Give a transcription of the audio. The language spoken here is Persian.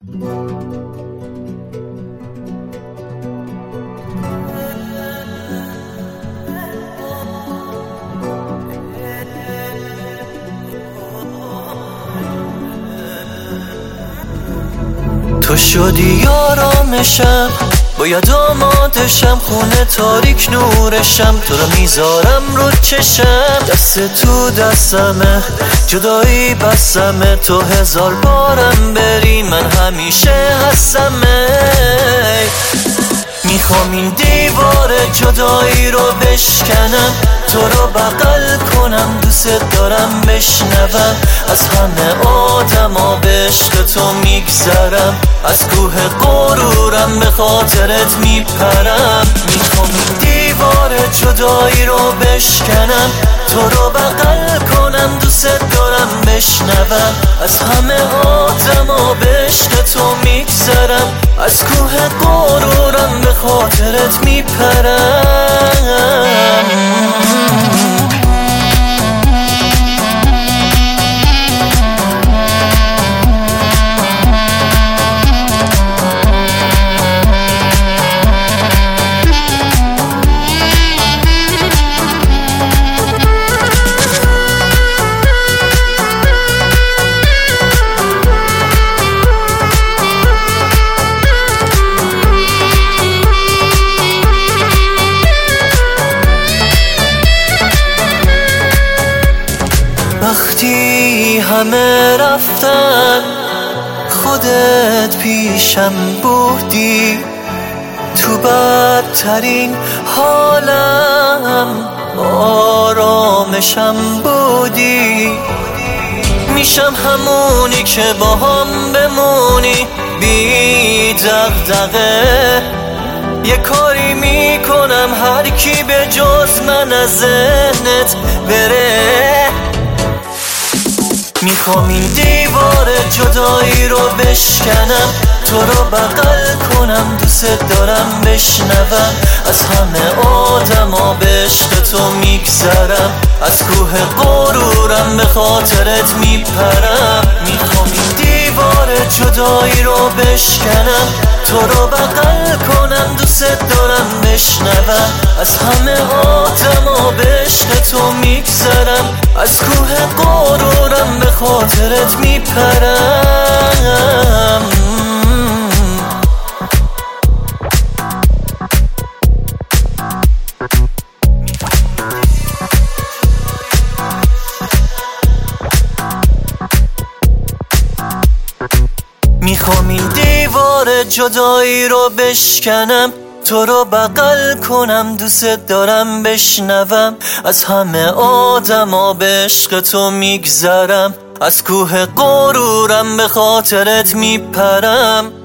تو شدی آرامشم، باید آمادشم، خونه تاریک نورشم، تو رو میذارم رو چشم، دست تو دستمه، جدایی بسمه، تو هزار بارم بری من همیشه هستمه. میخوام این دیوار جدایی رو بشکنم، تو رو بغل کنم، دوست دارم بشنوم از همه آدما به عشق تو میگذرم، از کوه غرورم به خاطرت میپرم. میخوام این دیوار جدایی رو بشکنم، تو رو بغل کنم، دوست دارم بشنوم از همه آدما به عشق تو میگذرم، از کوه غرورم به خاطرت میپرم. وقتی همه رفتن خودت پیشم بودی، تو بدترین حالم آرامشم بودی، میشم همونی که با هم بمونی بی دغدغه، یه کاری میکنم هر کی به جز من از ذهنت بره. میخوام این دیوار جدایی رو بشکنم، تو رو بغل کنم، دوست دارم بشنوم از همه آدما به عشق تو میگذرم، از کوه غرورم به خاطرت میپرم. میخوام این دیوار جدایی رو بشکنم، تو رو بغل کنم، دوست دارم بشنوم از همه آدما به عشق تو میگذرم، از کوه غرورم به خاطرت میپرم. میخوام این دیوار جدایی رو بشکنم، تو رو بغل کنم، دوست دارم بشنوم از همه آدما به عشق تو میگذرم، از کوه غرورم به خاطرت میپرم.